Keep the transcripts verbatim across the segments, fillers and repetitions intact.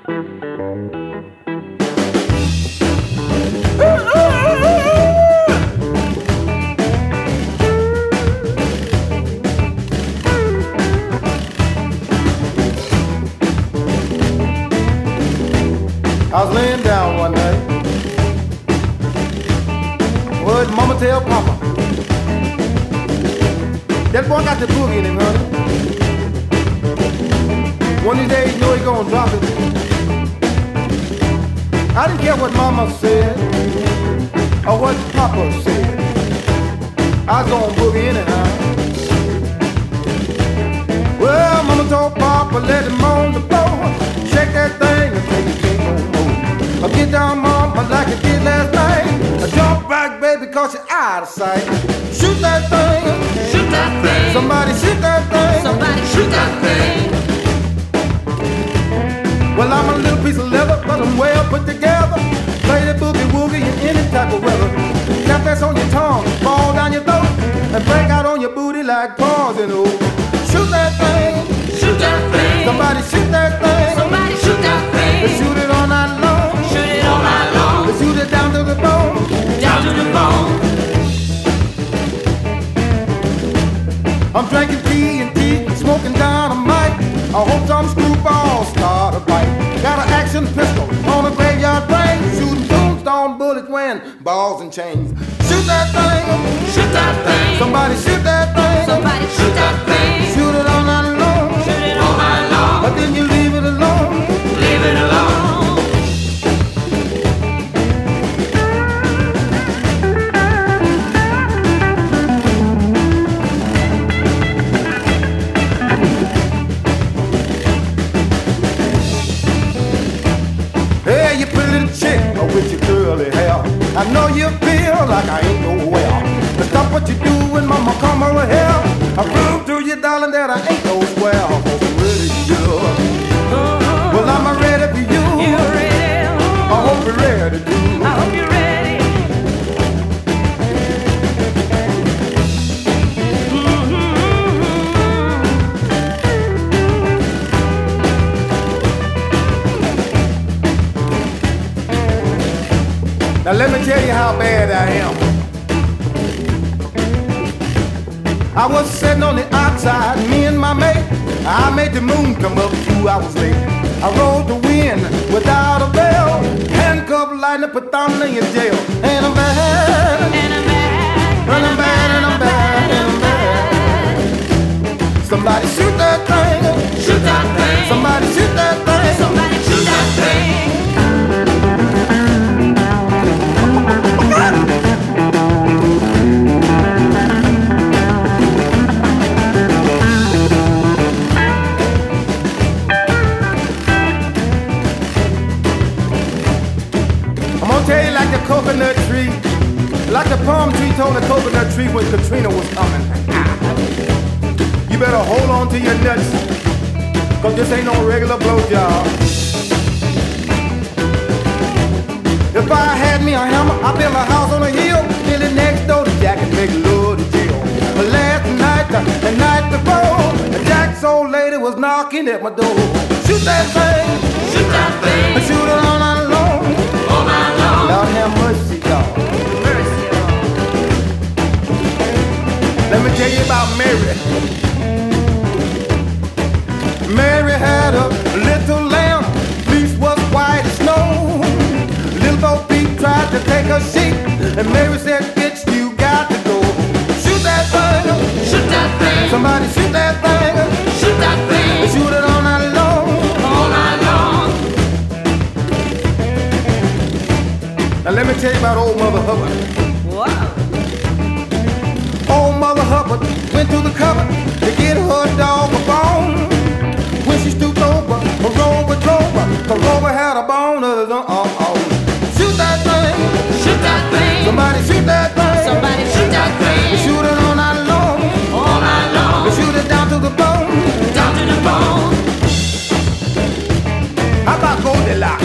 I was laying down one night. Heard Mama tell Papa, that boy got the boogie in him, honey. One of these days, you know he gonna drop it. I didn't care what Mama said or what Papa said. I was gonna boogie anyhow. Well, Mama told Papa, let him on the floor, shake that thing until you can't no more. I get down, Mama, like I did last night. I jump back, baby, cause you're out of sight. Shoot that thing, shoot that thing. Somebody shoot that thing, somebody shoot that thing. Well, I'm a little piece of leather, but I'm well put together. Play the boogie woogie in any type of weather. Tap that's on your tongue, fall down your throat, and break out on your booty like paws and oh. Shoot that thing, shoot that thing. Somebody shoot that thing, somebody shoot that thing. Let's shoot it all night long, shoot it all night long. Let's shoot it down to the bone, down to the bone. I'm drinking tea and tea, smoking dynamite. I hope some screwballs start a fight. Got an action pistol on a graveyard brain, shooting tombstone bullets, wearing balls and chains. Shoot that thing, shoot that thing. Somebody shoot that thing, somebody shoot that thing. Shoot it all night long, shoot it all night long. But then you leave it alone, leave it alone. Hey, you pretty little chick with your curly hair, I know you feel like I ain't nowhere. But stop what you doing, mama, come over here. I prove to you, darling, that I ain't no square. I'm ready for you. Well, I'm ready for you. You're ready. I hope you're ready too. I hope you're ready. Now let me tell you how bad I am. I was sitting on the outside, me and my mate. I made the moon come up two hours late. I rode the wind without a bell. Handcuffed lightning, put thunder in jail. And I'm bad, and I'm bad, and I'm bad, and I'm bad, and I'm bad. Somebody shoot that thing, shoot that thing. Somebody shoot that thing, somebody shoot that thing. Tell you like the coconut tree, like the palm tree told the coconut tree when Katrina was coming. You better hold on to your nuts, cause this ain't no regular blowjob. If I had me a hammer, I'd build a house on a hill, build it next door to Jack and make love to Jill. But last night, the night before, Jack's old lady was knocking at my door. Shoot that thing, shoot that thing, shoot it all night long. All night long. Lord have mercy, Lord. Mercy, Lord. Let me tell you about Mary. Mary had a little lamb, fleece was white as snow. Little Bo Peep tried to take her sheep, and Mary said, bitch, you got to go. Shoot that thing, shoot that thing. Somebody shoot that thing, shoot that thing. Shoot it all night long, all night long. Now let me tell you about old Mother Hubbard. Wow. Old Mother Hubbard went to the cupboard to get her dog a bone. When she stooped over, her rover drove her. Her rover had a bone of her own. Shoot that thing, shoot that thing. Somebody shoot that thing, somebody shoot that thing. Shoot it all night long, all night long. Shoot it down to the bone, down to the bone. How about Goldilocks?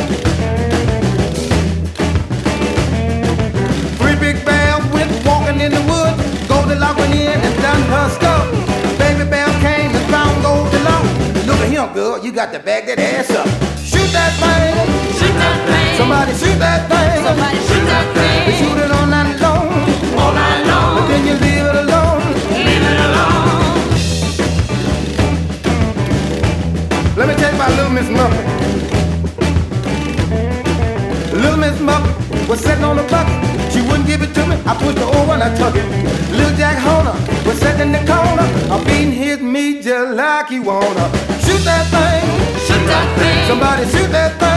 In the woods, Goldilocks went in and done her stuff. Baby Bear came and found Goldilocks. Look at him now, girl, you got to back that ass up. Shoot that thing. Shoot that thing. Somebody shoot that thing. Somebody shoot that thing. They shoot it all night long. All night long. But then you leave it alone. Leave it alone. Let me tell you about little Miss Muffet. Little Miss Muffet was sitting on the bucket. She wouldn't give it to me. I pushed her over and I took it. Little Jack Horner was sitting in the corner. I'm beating his meat just like he wanna. Shoot that thing. Shoot that thing. Somebody shoot that thing.